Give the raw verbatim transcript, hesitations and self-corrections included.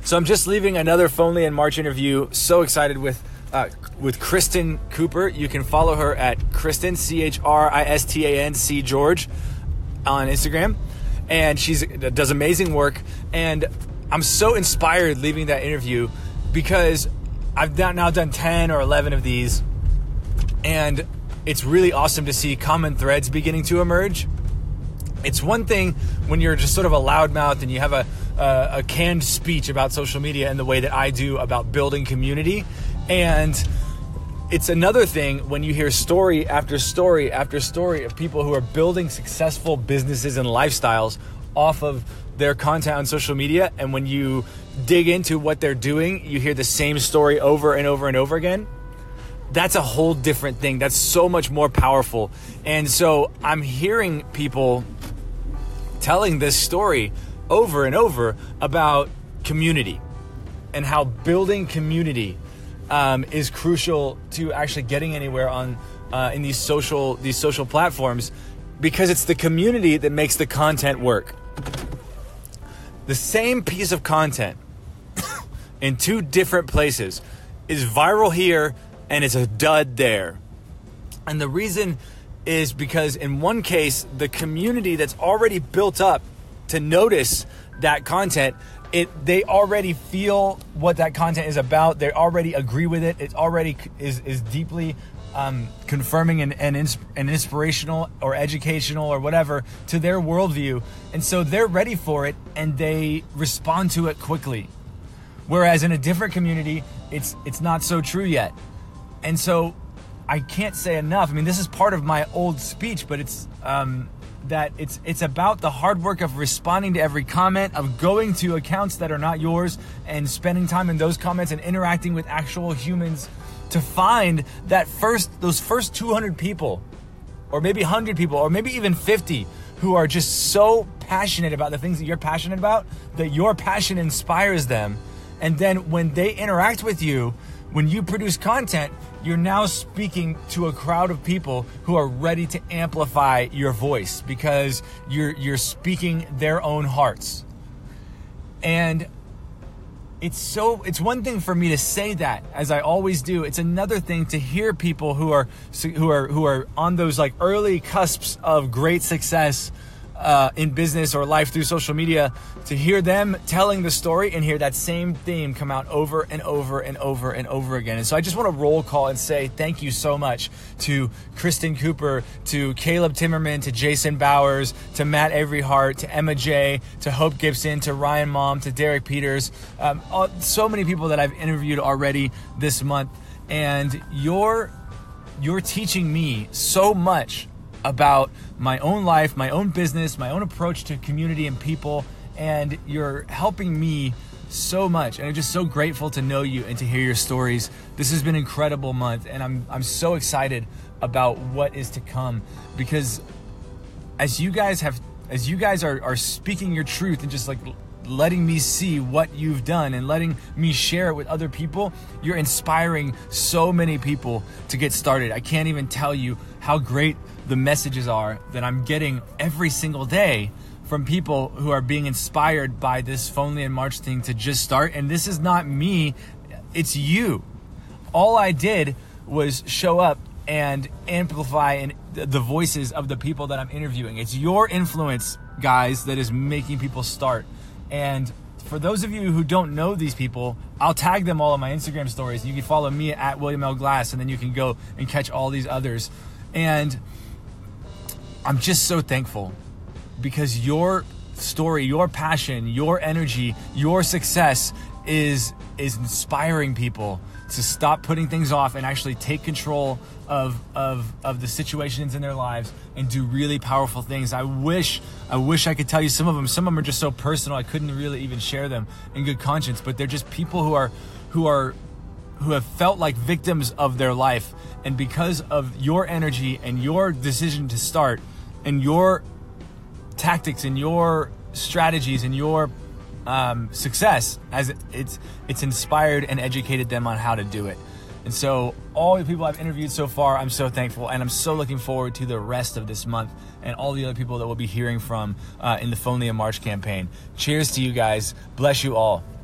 So I'm just leaving another Phonely in March interview. So excited with uh, with Kristen Cooper. You can follow her at Kristen, C H R I S T A N C George on Instagram. And she does amazing work. And I'm so inspired leaving that interview because I've now done ten or eleven of these. And it's really awesome to see common threads beginning to emerge. It's one thing when you're just sort of a loudmouth and you have a, a, a canned speech about social media in the way that I do about building community. And it's another thing when you hear story after story after story of people who are building successful businesses and lifestyles off of their content on social media. And when you dig into what they're doing, you hear the same story over and over and over again. That's a whole different thing. That's so much more powerful. And so I'm hearing people telling this story over and over about community and how building community um, is crucial to actually getting anywhere on uh, in these social these social platforms, because it's the community that makes the content work. The same piece of content in two different places is viral here and it's a dud there. And the reason is because in one case, the community that's already built up to notice that content, it they already feel what that content is about. They already agree with it. It already is, is deeply um, confirming and, and, ins- and inspirational or educational or whatever to their worldview. And so they're ready for it and they respond to it quickly. Whereas in a different community, it's it's not so true yet. And so I can't say enough. I mean, this is part of my old speech, but it's um, that it's it's about the hard work of responding to every comment, of going to accounts that are not yours and spending time in those comments and interacting with actual humans to find that first those first two hundred people, or maybe one hundred people, or maybe even fifty who are just so passionate about the things that you're passionate about that your passion inspires them. And then when they interact with you, when you produce content, you're now speaking to a crowd of people who are ready to amplify your voice because you're you're speaking their own hearts. And it's so it's one thing for me to say that, as I always do. It's another thing to hear people who are who are who are on those like early cusps of great success Uh, in business or life through social media, to hear them telling the story and hear that same theme come out over and over and over and over again. And so I just want to roll call and say thank you so much to Kristen Cooper, to Caleb Timmerman, to Jason Bowers, to Matt Avery Hart, to Emma J, to Hope Gibson, to Ryan Mom, to Derek Peters, um, all, so many people that I've interviewed already this month. And you're you're teaching me so much about my own life, my own business, my own approach to community and people, and you're helping me so much. And I'm just so grateful to know you and to hear your stories. This has been an incredible month, and I'm I'm so excited about what is to come, because as you guys have, as you guys are, are speaking your truth and just like letting me see what you've done and letting me share it with other people, you're inspiring so many people to get started. I can't even tell you how great the messages are that I'm getting every single day from people who are being inspired by this Phonely in March thing to just start. And this is not me, it's you. All I did was show up and amplify and the voices of the people that I'm interviewing. It's your influence, guys, that is making people start. And for those of you who don't know these people, I'll tag them all on my Instagram stories. You can follow me at William L. Glass, and then you can go and catch all these others. And I'm just so thankful because your story, your passion, your energy, your success is is inspiring people to stop putting things off and actually take control of of of the situations in their lives and do really powerful things. I wish I wish I could tell you some of them. Some of them are just so personal I couldn't really even share them in good conscience, but they're just people who are who are who have felt like victims of their life, and because of your energy and your decision to start and your tactics and your strategies and your um, success, as it, it's it's inspired and educated them on how to do it. And so all the people I've interviewed so far, I'm so thankful, and I'm so looking forward to the rest of this month and all the other people that we'll be hearing from uh, in the Phonely in March campaign. Cheers to you guys. Bless you all.